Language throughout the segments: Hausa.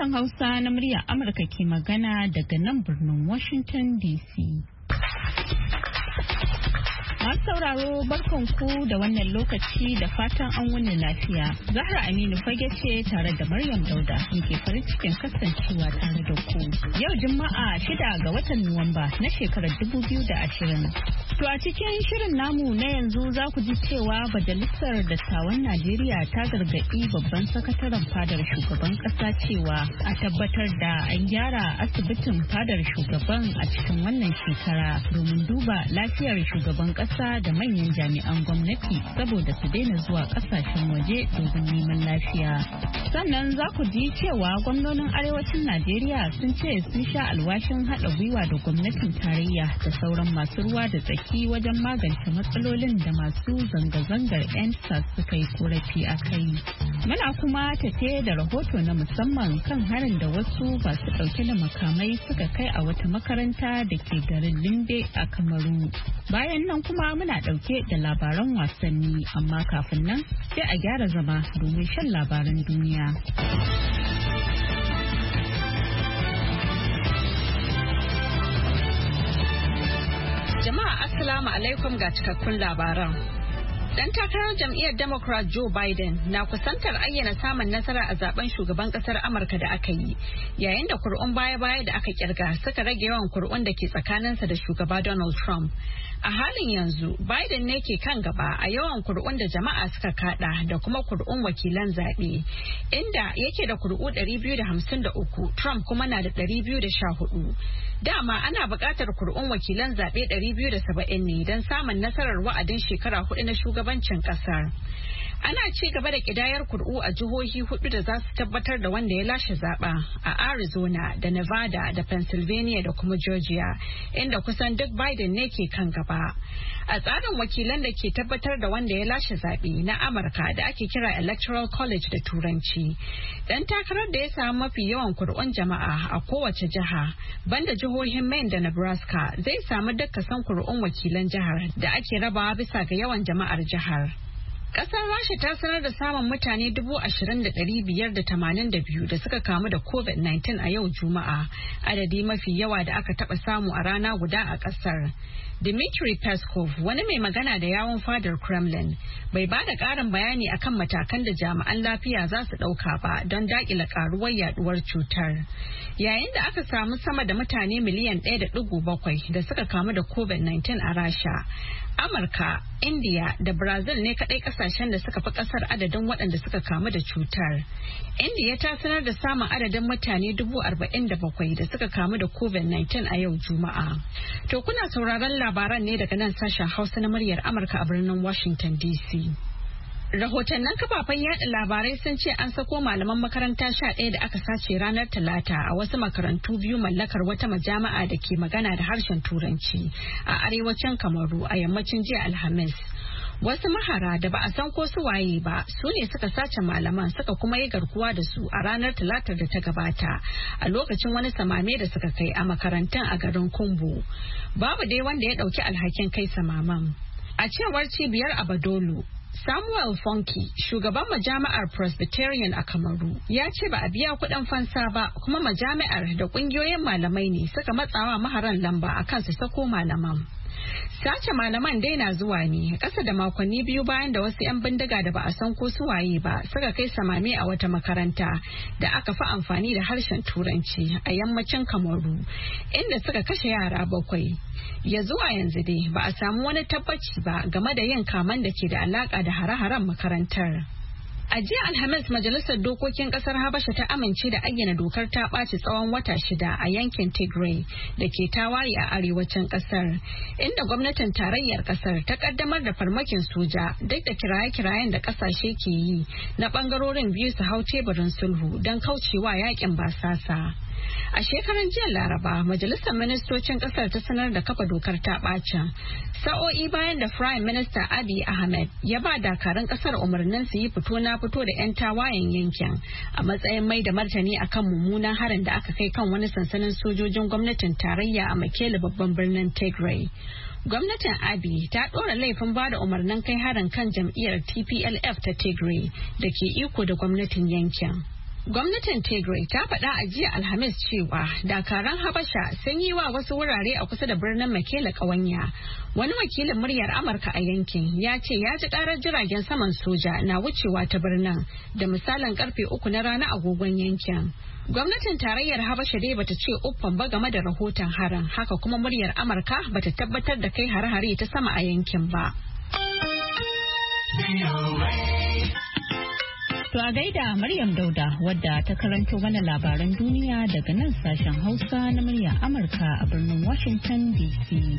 Sashen Hausa na muryar Amurka ke magana daga nan birnin Washington DC. Masu sauraro barkanku da wannan lokaci da fatan an wuni lafiya. Zahra Aminu fage ce tare da Maryam Dauda muke farin cikin kasancewa tare da ku. Yau Juma'a 6 ga watan Nuwamba na shekarar 2020. To a cikin shirin namu na yanzu za ku ji cewa Majalisar Dattawan Najeriya ta gargaɗi babban sakataren fadar shugaban ƙasa cewa a tabbatar da an gyara asibitin fadar shugaban a cikin wannan shekara domin duba lafiyar shugaban ƙasa da manyan jami'an gwamnati saboda su daina zuwa ƙasashen waje domin neman lafiya. Sannan za ku ji cewa gwamnonin arewacin Najeriya sun ce sun sha alwashin haɗa gwiwa da gwamnatin tarayya da sauran masu ruwa da tsaki wajen magance matsalolin da masu zanga-zangar 'yan suka yi korafi a kai. Muna kuma tafe da rahoto na musamman kan harin da wasu masu ɗauke da makamai suka kai a wata makaranta da ke garin Limbe a Kamaru. Bayan nan kuma muna ɗauke da labaran wasanni, amma kafin nan sai a gyara zama domin shan labaran duniya. Jama'a Assalamu alaikum ga cikakkun labaran. Dan takarar jam'iyyar Democrat Joe Biden na kusantar ayyana samun nasara a zaben shugaban kasar Amurka da aka yi, yayin da kur'un baya-baya da aka kirga suka rage yawan kur'un da ke tsakaninsa da shugaba Donald Trump. A halin yanzu, Biden ne ke kan gaba a yawan kur'un da jama'a suka kada da kuma kur'un wakilan zaɓe, inda yake da kur'u 253, Trump kuma na da 214. Dama ana buƙatar kur'un wakilan zaɓe 270 ne don samun nasarar wa'adin shekara 4 na shugabancin ƙasar. Ana ci gaba da ƙidayar kur'u a jihohi 4 da za su tabbatar da wanda ya lashe zaɓa a Arizona da Nevada da Pennsylvania da kuma Georgia, inda kusan duk Biden ne ke kan gaba. A tsarin wakilan da ke tabbatar da wanda ya lashe zaɓe na Amurka da ake kira Electoral College da Turanci, ɗan takarar da ya samu mafi yawan kur'un jama'a a kowace jiha, banda jihohin Maine da Nebraska, zai samu duk kason kur'un wakilan jihar da ake rabawa bisa ga yawan jama'ar jihar. Kasar Rasha ta sanar da samun mutane 20,582 da suka kamu da COVID-19 a yau Juma'a, adadi mafi yawa da aka taba samu a rana guda a kasar. Dmitry Peskov, wani mai magana da yawun fadar Kremlin, bai ba da ƙarin bayani akan matakan da jami'an lafiya za su ɗauka ba don daƙile ƙaruwar yaduwar cutar. Yayin da aka samu sama da mutane miliyan 1.7 da suka kamu da COVID-19 a Rasha, Amurka, India da Brazil ne kaɗai ƙasashen da suka fi ƙasar adadin waɗanda suka kamu da cutar. India ta sanar da samun adadin mutane 47,000 da suka kamu da COVID-19 a yau Juma'a. To kuna sauraron labaran ne daga nan sashen Hausa na muryar Amurka a birnin Washington DC. Rahotannin kafafen yada labarai sun ce an sako malaman makaranta 11 da aka sace ranar Talata a wasu makarantu biyu mallakar wata majami'a da ke magana da harshen Turanci a arewacin Kamaru a yammacin jiya Alhamis. Wasu mahara da ba a san ko su waye ba su ne suka sace malaman suka kuma yi garkuwa da su a ranar Talatar da ta gabata a lokacin wani samame da suka kai a makarantun a garin Kumbu. Babu dai wanda ya dauki alhakin kai samaman. A cewar cibiyar Abadolu, Samuel Fonki, shugaban majami'ar Presbyterian a Kamaru, ya ce ba a biya kuɗin fansa ba kuma majami'ar da ƙungiyoyin malamai ne suka matsawa maharan lamba a kan su sako malaman. Sace malaman dai na zuwa ne ƙasa da makonni biyu bayan da wasu 'yan bindiga da ba a san ko su waye ba suka kai samame a wata makaranta da aka fi amfani da harshen Turanci a yammacin Kamaru, inda suka kashe yara 7. Ya zuwa yanzu dai ba a samu wani tabbaci ba game da yin kaman da ke da alaka da hare-haren makarantar. A jiya Alhamis, Majalisar Dokokin Kasar Habasha ta amince da ayyana dokar ta ɓaci tsawon wata 6 a yankin Tigray da ke tawaye a arewacin kasar, inda gwamnatin tarayyar kasar ta kaddamar da farmakin soja duk da kiraye-kirayen da kasashe ke yi na bangarorin biyu su hau teburin sulhu don kaucewa yakin basasa. A shekaran jiya Laraba, Majalisar Ministocin kasar ta sanar da kafa dokar ta ɓacin, sa'o'i bayan da Prime Minister Abiy Ahmed ya ba dakarun kasar umarnin su yi fito na fito da 'yan tawayen yankin a matsayin mai da martani akan mummunan harin da aka kai kan wani sansanin sojojin gwamnatin tarayya a Mekelle babban birnin Tigray. Gwamnatin Abiy ta ɗora laifin ba da umarnin kai harin kan jam'iyyar TPLF ta Tigray da ke iko da gwamnatin yankin. Gwamnatin Tigray ta faɗa a jiya Alhamis cewa dakaran Habasha sun yi wa wasu wurare a kusa da birnin Mekele ƙawanya. Wani wakilin muryar Amurka a yankin ya ce ya ji ƙarar jiragen saman soja na wucewa ta birnin da misalin karfe 3 na rana agogon yankin. Gwamnatin tarayyar Habasha dai bata ce uffan ba game da rahoton harin, haka kuma muryar Amurka bata tabbatar da kai hare-hare ta sama a yankin ba. To a gaida Maryam Dauda wadda ta karanto mana labaran duniya daga nan sashen Hausa na muryar Amurka a birnin Washington DC.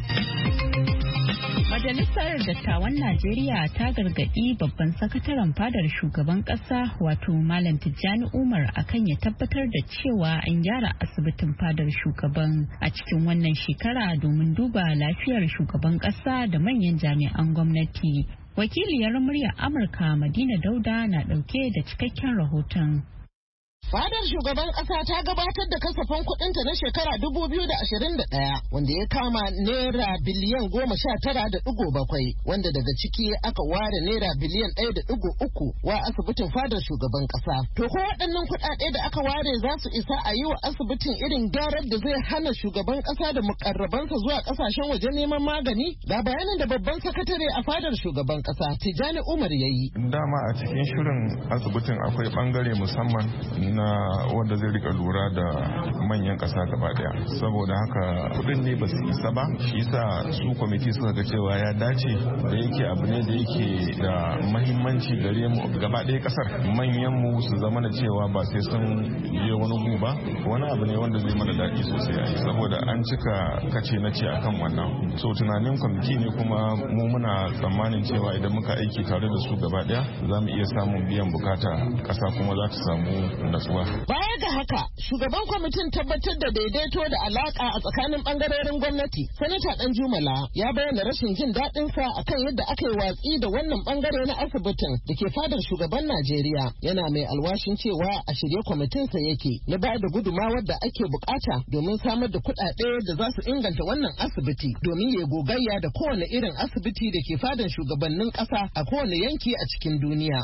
Majalisar Dattawan Najeriya ta gargaɗi babban sakataren fadar shugaban ƙasa wato Malam Tijjani Umar akan ya tabbatar da cewa an gyara asibitin fadar shugaban a cikin wannan shekara domin duba lafiyar shugaban ƙasa da manyan jami'an gwamnati. Wakiliyar muryar Amurka Madina Dauda na ɗauke da cikakken rahoton. Fadar shugaban ƙasa ta gabatar da kasafin kuɗinta na shekara 2021 wanda ya kama naira biliyan 19.7 wanda daga ciki aka ware naira biliyan 1.3 wa asibitin fadar shugaban ƙasa. To ko waɗannan kuɗaɗe da aka ware za su isa a yi wa asibitin irin gyarar da zai hana shugaban ƙasa da mukarrabansa zuwa ƙasashen waje neman magani? Ga bayanin da babban sakatare a fadar shugaban ƙasa Tijjani Umar ya yi. Dama a cikin shirin asibitin akwai ɓangare musamman na wanda zai rika lura da manyan kasa gaba daya, saboda haka kudin ne ba su isa ba, shi yasa su kwamiti suka ga cewa ya dace da yake abu ne da yake da mahimmanci gare mu gaba daya kasar, manyan mu su zama da cewa ba sai sun je wani gu ba, wani abu ne wanda zai mana daɗi sosai a yi, saboda an cika kace na ce akan wannan. So tunanin kwamiti ne kuma mu muna tsammanin cewa idan muka aiki tare da su gaba daya za mu iya samun biyan bukata, kasa kuma za ta samu natsuwa. Baya ga haka, shugaban kwamitin tabbatar da daidaito da alaka a tsakanin bangarorin gwamnati, Sanata Danjumala ya bayyana rashin jin daɗinsa akan yadda aka yi watsi da wannan bangare na asibitin da ke fadar shugaban Najeriya. Yana mai alwashin cewa a shirye kwamitinsa yake ya ba da gudumawar da ake bukata domin samar da kuɗaɗe da za su inganta wannan asibiti domin ya gogayya da kowane irin asibiti da ke fadar shugabannin ƙasa a kowane yanki a cikin duniya.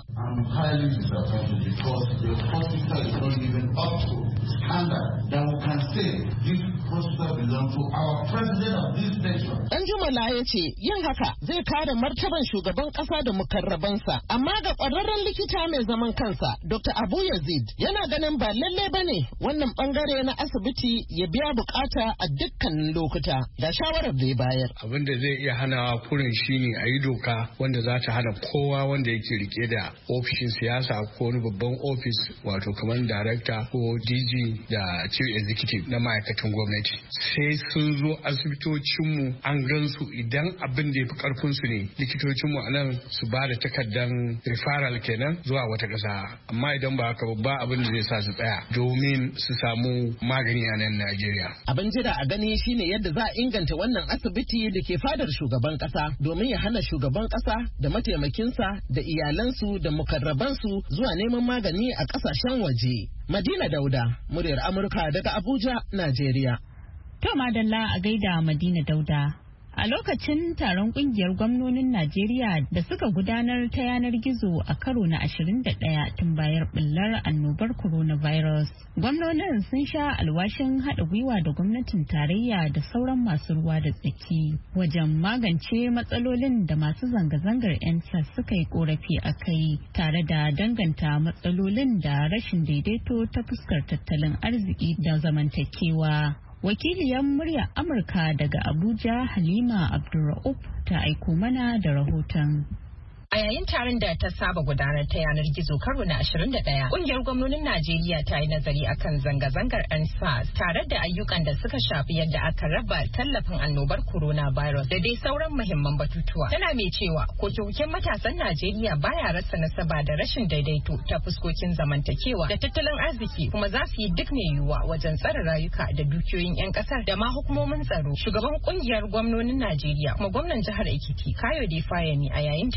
Even up to standard that we can say this hospital belongs to our president of this nation. Danjumala ya ce yin haka zai kare martaban shugaban kasa da mukarrabansa, amma ga ƙwararren likita mai zaman kansa Dr. Abu Yazid yana ganin ba lalle bane wannan bangare na asibiti ya biya bukata a dukkanin lokuta. Da shawarar da ya bayar. Abin da zai iya hana kurin shine a yi doka wanda za ta hana kowa wanda yake rike da ofishin siyasa ko wani babban ofis wato kamar darakta ko DG da chief executive na ma'aikatan gwamnati sai sun zo asibitocinmu an gansu idan abin da ya fi karfinsu ne likitocinmu a nan su ba da takardar referral kenan zuwa wata ƙasa, amma idan ba haka ba abin da zai sa su tsaya domin su samu magani a nan Najeriya. Abin jira a gani shine yadda za a inganta wannan asibiti da ke fadar shugaban ƙasa domin ya hana shugaban ƙasa da mataimakinsa da iyalansu da mukarrabansu zuwa neman magani a ƙasashen waje. Madina Dauda, muryar Amurka daga Abuja, Najeriya. To madalla a gaida Madina Dauda. A lokacin taron kungiyar gwamnonin Najeriya da suka gudanar ta yanar gizo a karo na 21 tun bayar bullar annobar coronavirus, gwamnonin sun sha alwashin haɗa gwiwa da gwamnatin tarayya da sauran masu ruwa da tsaki wajen magance matsalolin da masu zanga-zangar 'yan suka yi korafi a kai, tare da danganta matsalolin da rashin daidaito ta fuskar tattalin arziki da zamantakewa. Wakiliyar muryar Amurka daga Abuja Halima Abdulra'uf ta aiko mana da rahoton. A yayin taron da ta saba gudanar ta yanar gizo karo na 21, kungiyar gwamnonin Najeriya ta yi nazari akan zanga-zangar NSAS tare da ayyukan da suka shafi yadda aka raba tallafin annobar coronavirus da dai sauran muhimman batutuwa. Tana mai cewa koke-koken matasan Najeriya baya rasa nasaba da rashin daidaito ta fuskokin zamantakewa da tattalin arziki, kuma za su yi duk mai yiwuwa wajen tsare rayuka da dukiyoyin 'yan kasar da ma hukumomin tsaro. Shugaban kungiyar gwamnonin Najeriya kuma gwamnan jihar Ekiti Kayode Fayemi a yayin taron ya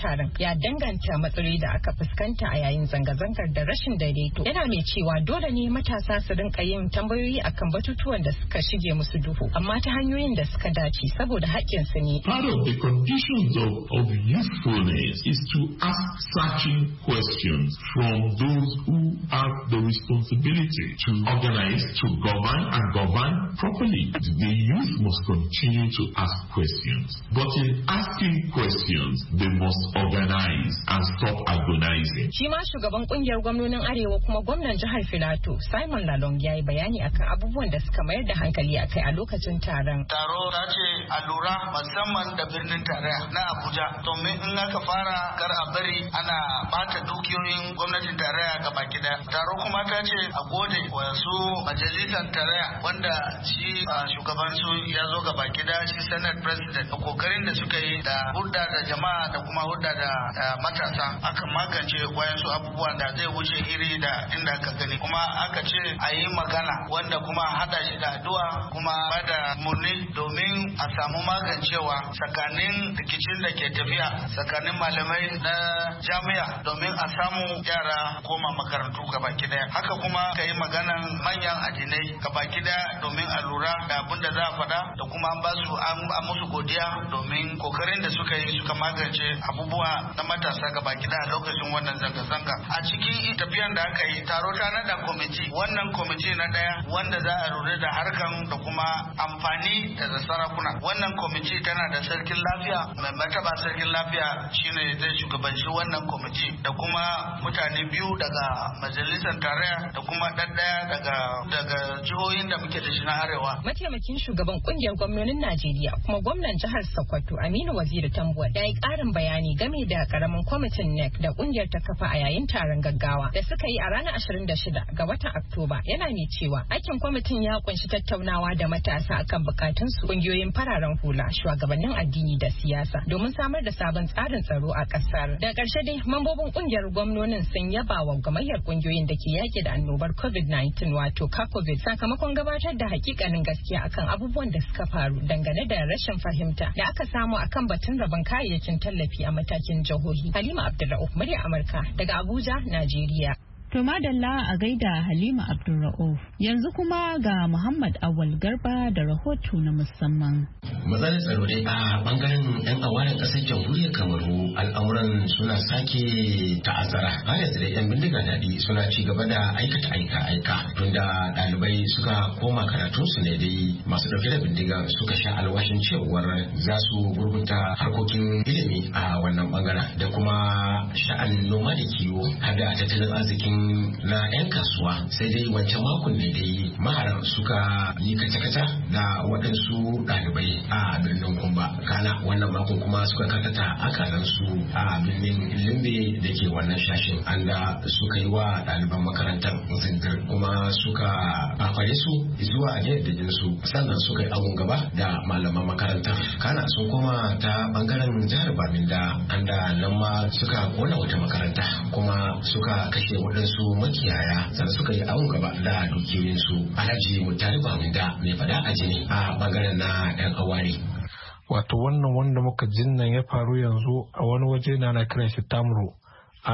ya danganta matsaloli da aka fuskanta a yayin zanga-zangar da rashin daidaito. Yana mai cewa dole ne matasa su rinka yin tambayoyi akan batutuwan da suka shige musu duhu, amma ta hanyoyin da suka dace saboda haƙƙinsu ne. Part of the conditions of youthfulness is to ask searching questions from those who have the responsibility to organize, to govern, and govern properly. The youth must continue to ask questions. But in asking questions, they must organize and stop agonizing. Shi ma shugaban kungiyar gwamnonin Arewa kuma gwamnan jihar Filato, Simon Lalong, ya yi bayani akan abubuwan da suka mayar da hankali akai a lokacin taron. Taro ta ce a lura musamman da birnin tarayya na Abuja, domin in aka fara kar a bari ana bata dukiyoyin gwamnatin tarayya gaba gida. Taro kuma ta ce a gode wa su majalisar tarayya wanda shi shugaban su ya zo gaba gida, shi Senate President, da kokarin da suka yi da hudda da jama'a da kuma hudda da matasa aka magance wayansu abubuwan da zai wuce iri da inda aka gani. Kuma aka ce a yi magana wanda kuma hada shi da addu'a kuma bada murni domin a samu magancewa tsakanin rikicin da ke tafiya tsakanin malamai na jami'a domin a samu yara koma makarantu gabaki daya. Haka kuma ka yi maganan manyan addinai gabaki daya domin a lura da abin da za a faɗa da kuma an ba su an musu godiya domin kokarin da suka yi suka magance abubuwa na matasa gabaki daya lokacin wannan zanga-zanga. A cikin tafiyan da aka yi taro ta nada kwamiti, wannan kwamiti na daya wanda za a lura da harkan da kuma amfani da sarakuna. Wannan kwamiti tana da sarkin lafiya, mai martaba sarkin lafiya shine zai shugabanci wannan kwamiti da kuma mutane biyu daga majalisar tarayya da kuma ɗaɗɗaya daga jihohin da muke da shi na arewa. Mataimakin shugaban kungiyar gwamnonin Najeriya kuma gwamnan jihar Sokoto Aminu Waziri Tambuwal ya yi ƙarin bayani game da karamin kwamitin NEC da kungiyar ta kafa a yayin taron gaggawa da suka yi a ranar 26 ga watan Oktoba. Yana mai cewa aikin kwamitin ya kunshi tattaunawa da matasa akan bukatun su, kungiyoyin fararen hula, shugabannin addini da siyasa domin samar da sabon tsarin tsaro a kasar. Da ƙarshe dai mambobin kungiyar gwamnonin sun yaba wa gamayyar kungiyoyin da ke yaki da annobar COVID-19 wato COVID sakamakon gabatar da hakikanin gaskiya akan abubuwan da suka faru dangane da rashin fahimta da aka samu akan batun rabon kayayyakin tallafi a matakin jihohi. Halima Abdulra'uf, murya Amurka daga Abuja, Najeriya. To madalla a gaida Halima Abdulra'uf. Yanzu kuma ga Muhammad Awal Garba da rahoto na musamman. Matsalar tsaro dai a bangaren 'yan awaren ƙasar jamhuriyar Kamaru al'amuran suna sake ta'azzara. Har yanzu dai 'yan bindiga daɗi suna ci gaba da aikata aika tunda ɗalibai suka koma karatunsu ne dai masu ɗauke da bindiga suka sha alwashin cewar za su gurgunta harkokin ilimi a wannan bangaren da kuma sha'anin noma da kiwo har da tattalin arzikin na 'yan kasuwa. Sai dai wancan makon ne dai maharan suka yi kaca-kaca da waɗansu ɗalibai a birnin Kumba. Kana wannan makon kuma suka karkata akalansu a birnin Limbe da ke wannan shashin, anda suka yi wa ɗaliban makarantar zindir kuma suka fafare su zuwa jaddadin su, sannan suka yi abun gaba da malaman makarantar. Kana sun koma ta bangaren jihar Baminda, anda nan ma suka kona wata makaranta kuma suka kashe waɗansu su makiyaya sannan suka yi awon gaba da dukiyoyinsu. Alhaji Mutari Baminda mai fada a jini a bangaren na 'yan awari. Wato wannan wanda muka jinnan ya faru yanzu a wani waje na kiran shi Tamro a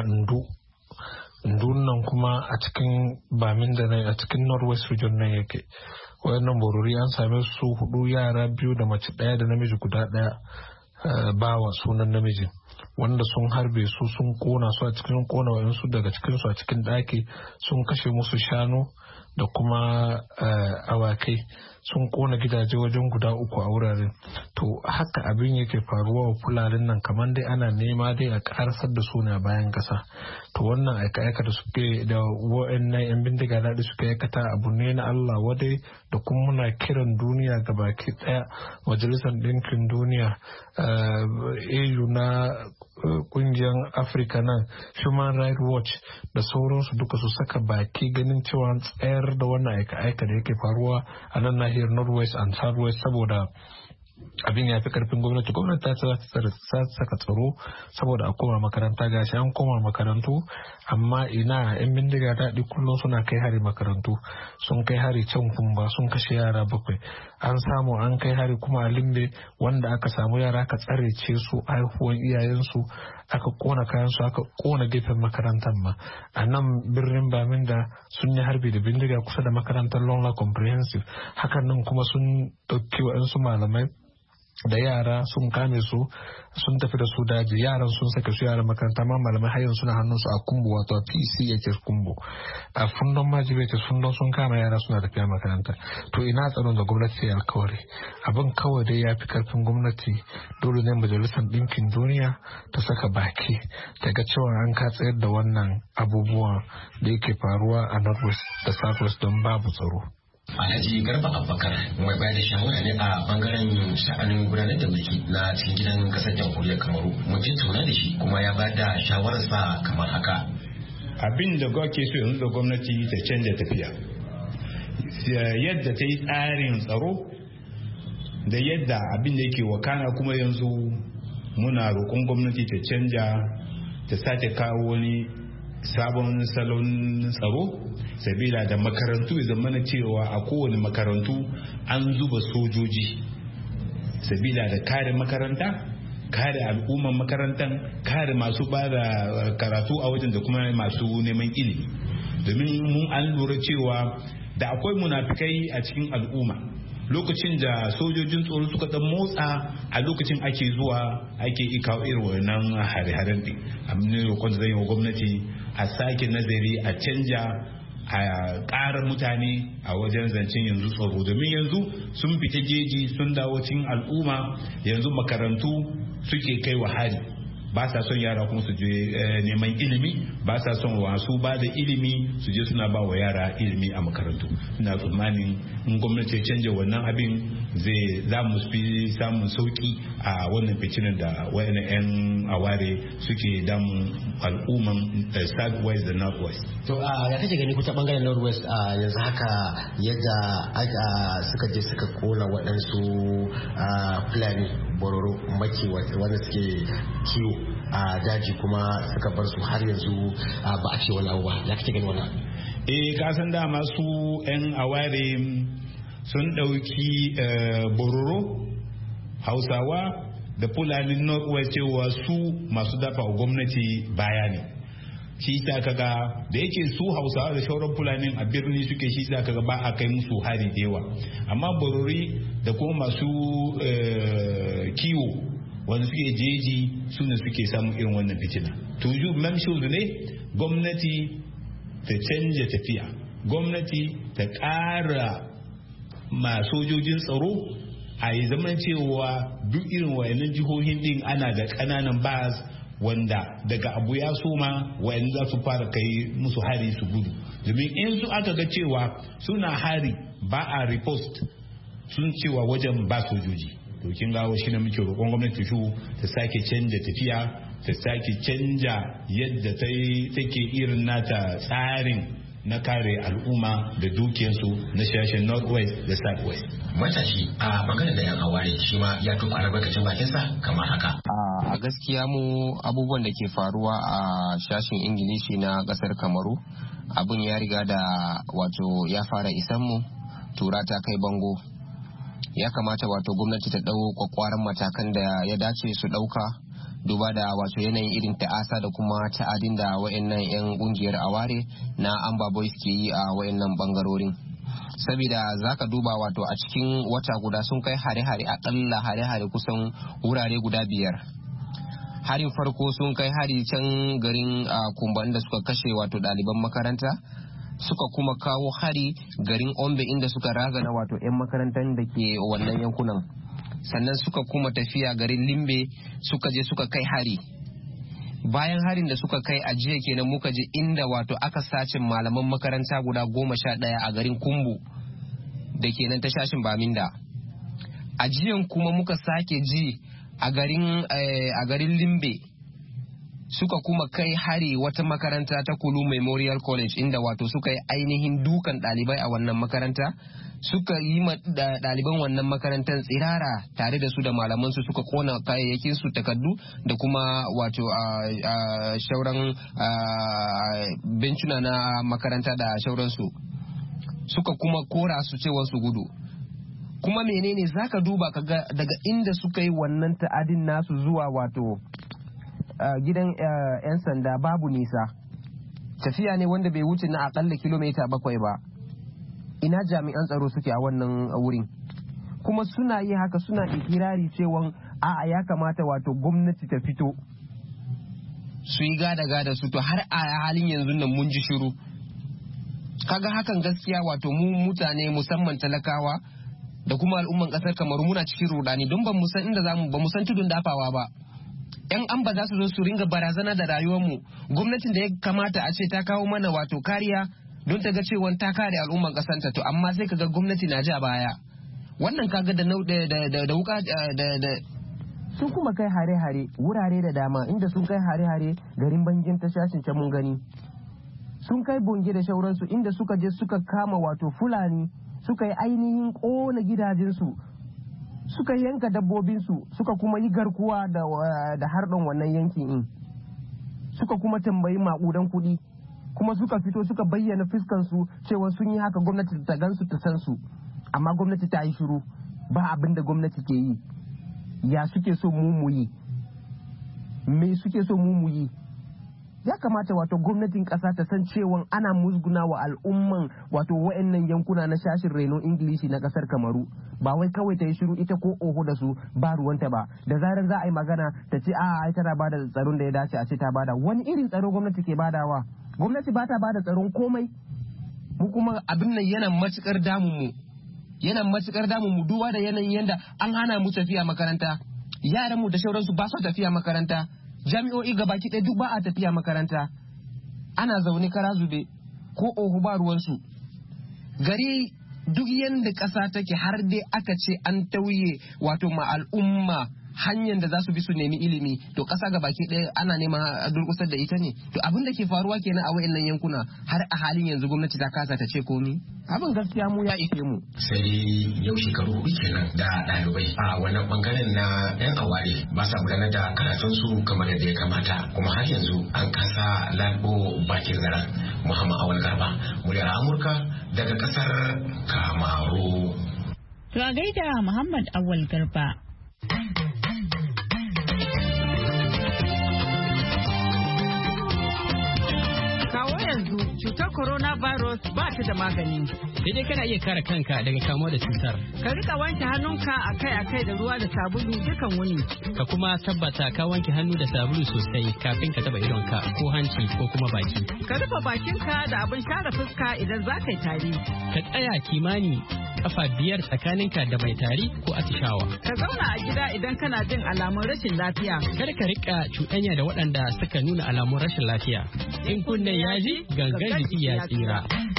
Ndun nan kuma a cikin Baminda ne, a cikin Northwest region nan yake. Wayannan borori an same su 4 yara 2 da mace 1 da namiji guda 1 bawa sunan namiji, wanda sun harbe su, sun kona su a cikin kona wayansu daga cikin su a cikin daki, sun kashe musu shanu da kuma awakai, sun kona gidaje wajen guda 3 a wuraren. To haka abin yake faruwa wa fulanin nan, kamar dai ana nema dai a karasar da su na bayan kasa. To wannan aika da suke da wa'annan 'yan bindiga daɗi suka aikata abu ne na Allah wadai, da kuma muna kiran duniya gabaki ɗaya, majalisar ɗinkin duniya, AU na kungiyar Afirka nan, Human Rights Watch da sauransu duka su saka baki ganin cewa tsayar da wannan aika da yake faruwa a nan nahiyar Northwest and Southwest, saboda abin ya fi karfin gwamnati ta saka tsaro saboda a koma makaranta. Gashi an koma makarantu amma ina yan bindiga daɗi kullum suna kai hari makarantu. Sun kai hari can Kumba sun kashe yara 7. An samu an kai hari kuma a Limbe wanda aka samu yara aka tsare ce su haihuwan iyayensu, aka kona kayansu, aka kona gefen makarantar ma. A nan birnin Baminda sun yi harbi da bindiga kusa da makarantar Longla Comprehensive. Hakan nan kuma sun ɗauki waɗansu malamai da yara sun kame su sun tafi da su daji. Yaran sun saka su yaran makaranta ma malamai har yanzu suna hannunsu a Kumbu wato PCHS Kumbu. A Fundon Majibete Fundon sun kama yara suna tafiya makaranta. To ina tsaron da gwamnati ya alkawari? Abin kawai dai ya fi karfin gwamnati. Dole ne majalisar ɗinkin duniya ta saka baki ta ga cewa an ka tsayar da wannan abubuwa da yake faruwa a Northwest da Southwest don babu tsaro. Alhaji Garba Abubakar mai bayar da shawara ne a bangaren sha'anin gudanar da mulki na cikin gidan kasar jamhuriyar Kamaru. Mun tattauna da shi kuma ya ba da shawararsa kamar haka. Abin da ke so yanzu da gwamnati ta canja tafiya. Yadda ta yi tsarin tsaro da yadda abin da yake wakana kuma yanzu muna roƙon gwamnati ta canja ta sake kawo wani sabon salon tsaro sabila da makarantu ya zamana cewa a kowane makarantu an zuba sojoji sabila da kare makaranta, kare al'umman makarantar, kare masu ba da karatu a wajen da kuma masu neman ilimi. Domin mun an lura cewa da akwai munafikai a cikin al'umma. Lokacin da sojojin tsaro suka dan motsa a lokacin ake zuwa ake ikawo irin wannan hare-haren din. Amma roƙon zai yi wa gwamnati a sake nazari a canja a ƙara mutane a wajen zancen yanzu tsaro, domin yanzu sun fita jeji sun dawo cikin al'umma, yanzu makarantu suke kai wa hari. Ba sa son yara kuma su je neman ilimi, ba sa son wasu ba da ilimi su je suna ba wa yara ilimi a makarantu. Ina tsammanin in gwamnati ya canja wannan abin za mu fi samun sauki a wannan fitinin da wayan 'yan aware suke damun al'umman southwest da northwest. To ya kace gani kuta bangaren northwest yanzu haka yadda suka je suka kona waɗansu fulani bororo maki wanda suke kiwo a daji kuma suka bar su har yanzu ba a ce wani abu ba. Ya kace gani wannan? Ka san dama su 'yan aware sun ɗauki bororo hausawa da fulani northwest cewa su masu dafa gwamnati baya ne. Shi sa kaga da yake su hausawa da shauran fulani a birni suke, shi sa kaga ba a kai musu hari da yawa, amma borori da kuma masu kiwo wanda suke jeji su ne suke samun irin wannan fitina. Tuju memshozu ne gwamnati ta canja tafiya, gwamnati ta ƙara ma sojojin tsaro a yi zaman cewa duk irin wayannan jihohin din ana da ƙananan bas wanda daga abu ya soma wayan za su fara kai musu hari su gudu, domin in su aka ga cewa suna hari ba a repost sun cewa wajen ba sojoji. To kin gawo shi ne muke roƙon gwamnati ta sake canja tafiya, ta sake canja yadda take irin nata tsarin na kare al'umma da dukiyarsu na shashin northwest da southwest. Matashi a magana da yan aware shi ma ya tuka albarkacin bakinsa kamar haka. A gaskiya mu abubuwan da ke faruwa a shashin ingilishi na kasar Kamaru abun ya riga da wato ya fara isan mu, tura ta kai bango. Ya kamata wato gwamnati ta dau kwakwaran matakan da ya dace su dauka, duba da wato yanayin irin ta'asa da kuma ta'adin da wayannan 'yan kungiyar aware na Amba Boys ke yi a wayannan bangarorin. Saboda zaka duba wato a cikin wata guda sun kai hare-hare akalla hare-hare kusan wurare guda 5. Harin farko sun kai hari can garin Kumba da suka kashe wato ɗaliban makaranta, suka kuma kawo hari garin Ombe inda suka razana wato 'yan makarantar da ke wannan yankunan. Sannan suka kuma tafiya garin Limbe suka je suka kai hari. Bayan harin da suka kai a jiya kenan muka je inda wato aka sace malaman makaranta guda 11 a garin Kumbu da kenan ta shashin Baminda. A jiyan kuma muka sake ji a garin Limbe suka kuma kai hari wata makaranta ta Kulu Memorial College inda wato suka yi ainihin dukan ɗalibai a wannan makaranta, suka yi ɗaliban wannan makarantar tsirara tare da su da malamansu, suka kona kayayyakin su, takardu da kuma wato shauran bencuna na makaranta da shauransu, suka kuma kora su cewa su gudu. Kuma menene zaka duba kaga daga inda suka yi wannan ta'adin nasu zuwa wato gidan 'yan sanda babu nisa, tafiya ne wanda bai wuce na akalla kilomita 7 ba. Ina jami'an tsaro suke a wannan wurin? Kuma suna yi haka, suna ikirari cewa a'a ya kamata wato gwamnati ta fito su yi gada su, to har a halin yanzu nan mun ji shiru. Kaga hakan gaskiya wato mu mutane musamman talakawa da kuma al'umman kasar Kamaru muna cikin rudani, don ba mu san inda ba mu san tudun dafawa ba. Yan an ba za su zo su ringa barazana da rayuwarmu. Gwamnatin da ya kamata a ce ta kawo mana wato kariya don ta ga cewa ta kare al'umman kasanta, to amma sai kaga gwamnati na ja baya. Wannan kaga da wuka da sun kuma kai hare-hare wurare da dama, inda sun kai hare-hare garin Bangin ta shashin can mun gani, sun kai Bonge da shauransu, inda suka je suka kama wato Fulani, suka yi ainihin ƙona gidajensu, suka yanka dabbobinsu, suka kuma yi garkuwa da harɗon wannan yankin in, suka kuma tambayi maƙudan kuɗi, kuma suka fito suka bayyana fuskansu cewa sun yi haka gwamnati ta gansu ta san su, amma gwamnati ta yi shiru. Ba abin da gwamnati ke yi. Ya suke so mu yi? Me suke so mu yi? Ya kamata wato gwamnatin ƙasa ta san cewa ana musguna wa al'umman wato wa'annan yankuna na shashin renon Ingilishi na ƙasar Kamaru. Ba wai kawai ta yi shiru ita ko oho da su ba ruwanta ba. Da zarar za a yi magana ta ce ai tana bada tsaron da ya dace a ce ta bada. Wani irin tsaro gwamnati ke badawa? Gwamnati ba ta bada tsaron komai. Mu kuma abin nan yana matukar damun mu. Yana matukar damun mu duba da yanayin yanda an hana mu tafiya makaranta. Yaran mu da shauransu ba su tafiya makaranta. Jami'o'i gabaki ɗaya duk ba a tafiya makaranta, ana zaune kara zube ko ohu ba ruwansu. Gari duk yadda ƙasa take har dai aka ce an tauye wato ma al'umma hanyar da za su bi su nemi ilimi, to ƙasa gabaki ɗaya ana neman durƙusar da ita ne. To abin da ke faruwa kenan a wayannan yankuna, har a halin yanzu gwamnati ta kasa ta ce komi. Abin gaskiya mu ya ife mu. Sai yau shekaru uku kenan da ɗalibai a wannan bangaren na yan aware ba sa gudanar da karatunsu kamar yadda ya kamata, kuma har yanzu an kasa lalbo bakin zaren. Muhammad Awal Garba, muryar Amurka daga ƙasar Kamaru. To a gaida Muhammad Awal Garba. Cutar coronavirus ba ta da magani. Sai dai kana iya kare kanka daga kamuwa da cutar. Ka rika wanke hannunka akai-akai da ruwa da sabulu dukan wuni. Ka kuma tabbata ka wanke hannu da sabulu sosai kafin ka taba idonka ko hanci ko kuma baki. Ka rufe bakinka da abin share fuska idan za ka yi tari. Ka tsaya kimani kafa 5 tsakaninka da mai tari ko atishawa. Ka zauna a gida idan kana jin alamun rashin lafiya. Kada ka rika cuɗanya da waɗanda suka nuna alamun rashin lafiya. In kunne ya ji gangan jiki ya tsira.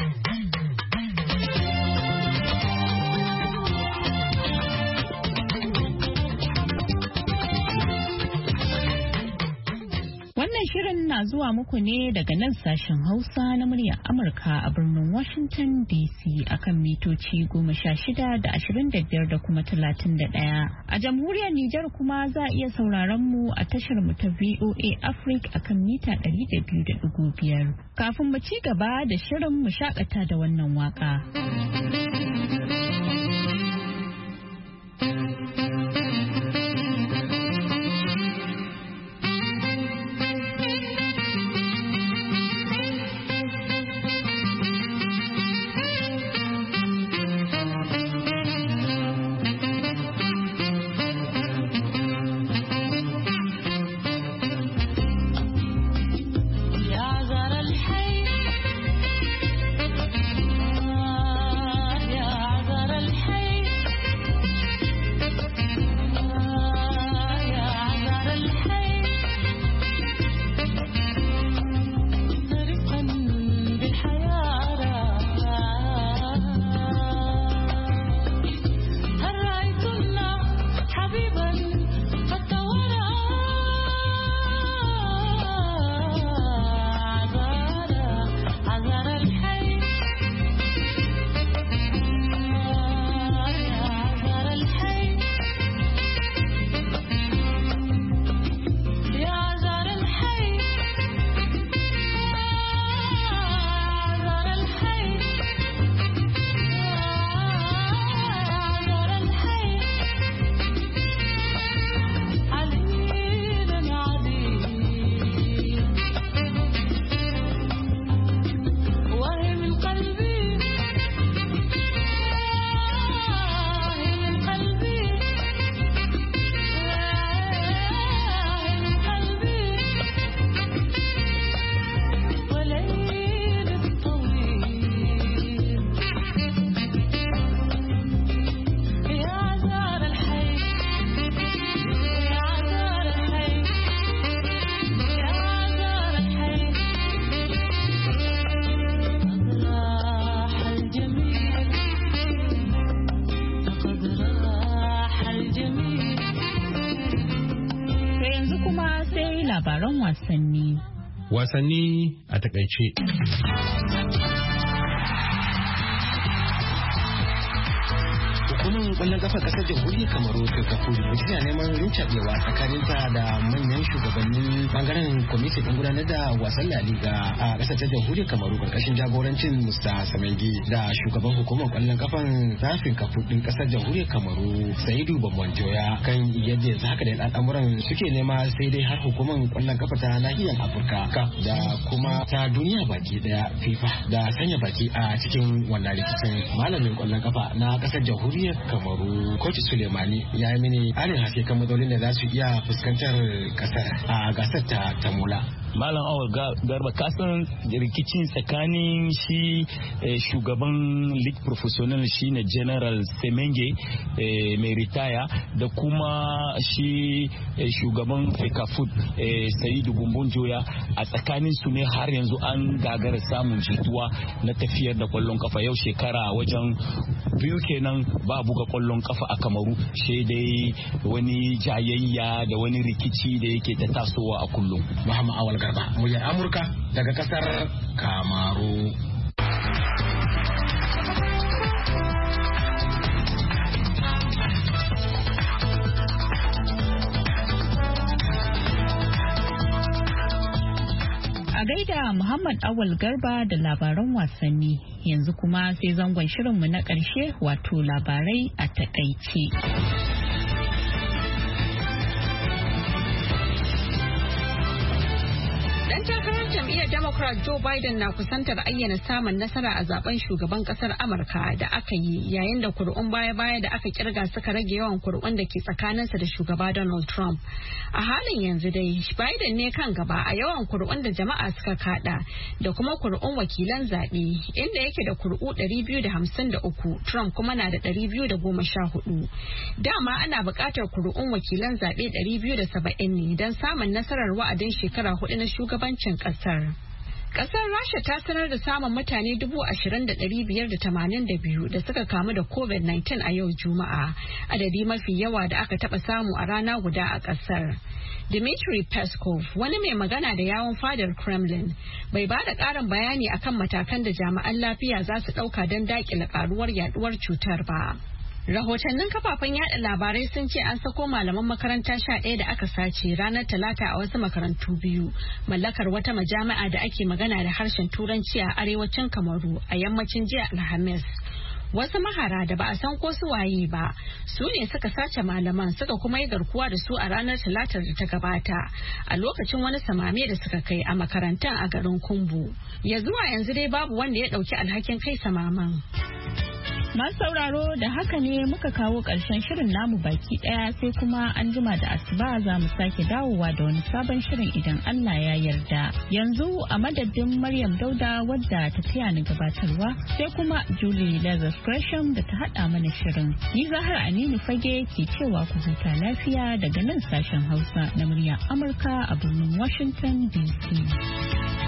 Wannan shirin na zuwa muku ne daga nan sashen Hausa na muryar Amurka a birnin Washington DC akan mitoci 16 da 25 da kuma 31. A jamhuriyar Nijar kuma za a iya sauraron mu a tashar mu ta VOA Africa akan mita 200.5. Kafin mu ci gaba da shirin mu shakata da wannan waka. يا labaran wasanni. Wasanni a takaice. Hukumar kwallon kafa kasar jamhuriyar Kamaru ta kafu tana neman rincaɓewa tsakaninta da manyan shugabannin bangaren kwamitin ɗin gudanar da wasan La Liga a kasar ta jamhuriyar Kamaru karkashin jagorancin Musta Samengi da shugaban hukumar kwallon kafan zafin kafu ɗin kasar jamhuriyar Kamaru Saidu Bambanjoya kan yadda yanzu haka da al'amuran suke nema sai dai har hukumar kwallon kafa ta nahiyar Afirka CAF da kuma ta duniya baki daya FIFA da sanya baki a cikin wannan rikicin. Malamin kwallon kafa na kasar jamhuriyar Kamaru Coach Sulemani ya yi mini arin haske kan matsalolin da za su iya fuskantar kasar a gasar ta mula. Malam Awal Garba kasan rikicin tsakanin shi shugaban League Professional shine General Semenge mai ritaya da kuma shi shugaban Fekafood Saidu Bumbunjoya a tsakanin su ne har yanzu an gagara samun jituwa na tafiyar da kwallon kafa yau shekara wajen 2 kenan ba buga kwallon kafa a Kamaru sai dai wani jayayya da wani rikici da yake ta tasowa a kullum. Muhammad Awal Garba, muryar Amurka daga kasar Kamaru. A gaida Muhammad Awal Garba da labaran wasanni, yanzu kuma sai zangon shirinmu na ƙarshe wato labarai a takaice. Jam'iyyar Democrat Joe Biden na kusantar ayyana samun nasara a zaben shugaban kasar Amurka da aka yi yayin da kuri'un baya-baya da aka kirga suka rage yawan kuri'un da ke tsakaninsa da shugaba Donald Trump. A halin yanzu dai Biden ne kan gaba a yawan kuri'un da jama'a suka kada da kuma kuri'un wakilan zaɓe inda yake da kuri'u 253, Trump kuma na da 214. Dama ana buƙatar kuri'un wakilan zaɓe 270 ne don samun nasarar wa'adin shekara 4 na shugabancin ƙasar. Kasar Rasha ta sanar da samun mutane 20,582 da suka kamu da COVID-19 a yau Juma'a, adadi mafi yawa da aka taba samu a rana guda a kasar. Dmitry Peskov, wani mai magana da yawon fadar Kremlin, bai ba da ƙarin bayani akan matakan da jami'an lafiya za su ɗauka don daƙile ƙaruwar yaduwar cutar ba. Rahotannin kafafen yada labarai sun ce an sako malaman makaranta 11 da aka sace ranar Talata a wasu makarantu biyu, mallakar wata majami'a da ake magana da harshen Turanci a arewacin Kamaru a yammacin jiya Alhamis. Wasu mahara da ba a san ko su waye ba su ne suka sace malaman suka kuma yi garkuwa da su a ranar Talatar da ta gabata a lokacin wani samame da suka kai a makarantar a garin Kumbu. Ya zuwa yanzu dai babu wanda ya ɗauki alhakin kai samaman. Masu sauraro da haka ne muka kawo ƙarshen shirin namu baki ɗaya sai kuma an jima da asuba za mu sake dawowa da wani sabon shirin idan Allah ya yarda. Yanzu a madadin Maryam Dauda wadda ta taya ni gabatarwa sai kuma Julie Lazarus Gresham da ta haɗa mana shirin. Ni Zahra Aminu Fage ke cewa ku huta lafiya daga nan sashen Hausa na muryar Amurka a birnin Washington DC.